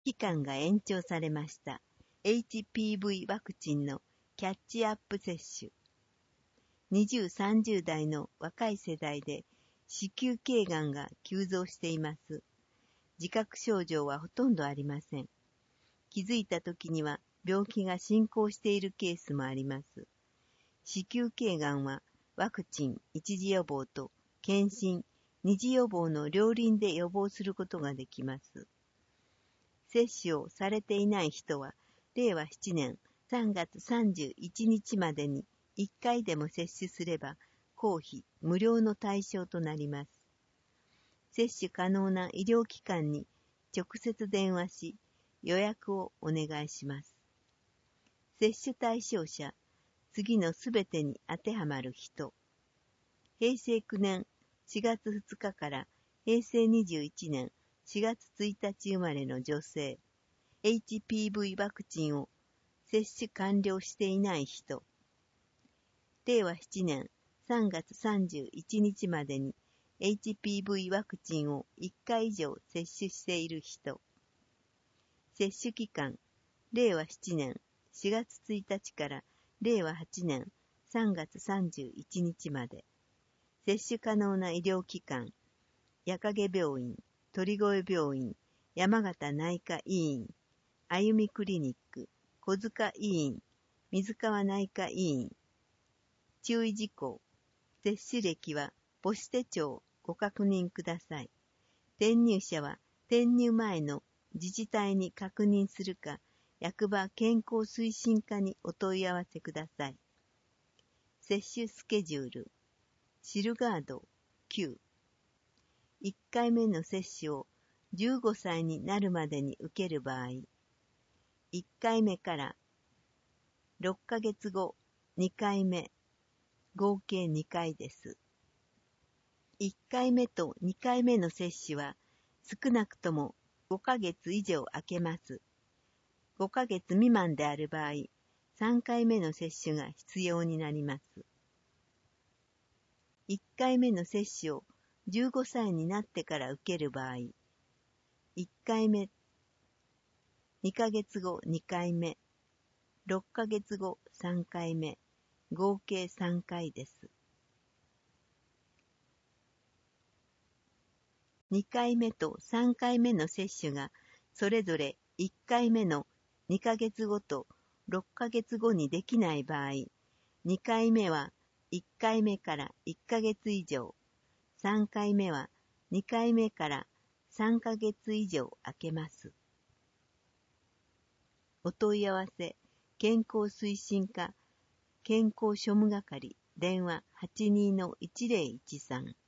期間が延長されました。HPV ワクチンのキャッチアップ接種。20、30代の若い世代で子宮頸がんが急増しています。自覚症状はほとんどありません。気づいた時には病気が進行しているケースもあります。子宮頸がんはワクチン一次予防と検診二次予防の両輪で予防することができます。接種をされていない人は、令和7年3月31日までに1回でも接種すれば、公費無料の対象となります。接種可能な医療機関に直接電話し、予約をお願いします。接種対象者、次のすべてに当てはまる人。平成9年4月2日から平成21年4月1日生まれの女性、HPV ワクチンを接種完了していない人。令和7年3月31日までに HPV ワクチンを1回以上接種している人。接種期間、令和7年4月1日から令和8年3月31日まで。接種可能な医療機関、矢影病院、鳥越病院、山形内科医院、歩みクリニック、小塚医院、水川内科医院。注意事項。接種歴は母子手帳をご確認ください。転入者は転入前の自治体に確認するか、役場健康推進課にお問い合わせください。接種スケジュール。シルガード9。1回目の接種を15歳になるまでに受ける場合、1回目から6ヶ月後2回目、合計2回です。1回目と2回目の接種は少なくとも5ヶ月以上空けます。5ヶ月未満である場合、3回目の接種が必要になります。1回目の接種を15歳になってから受ける場合、1回目、2ヶ月後2回目、6ヶ月後3回目、合計3回です。2回目と3回目の接種がそれぞれ1回目の2ヶ月後と6ヶ月後にできない場合、2回目は1回目から1ヶ月以上、3回目は2回目から3ヶ月以上空けます。お問い合わせ、健康推進課、健康庶務係、電話 82-1013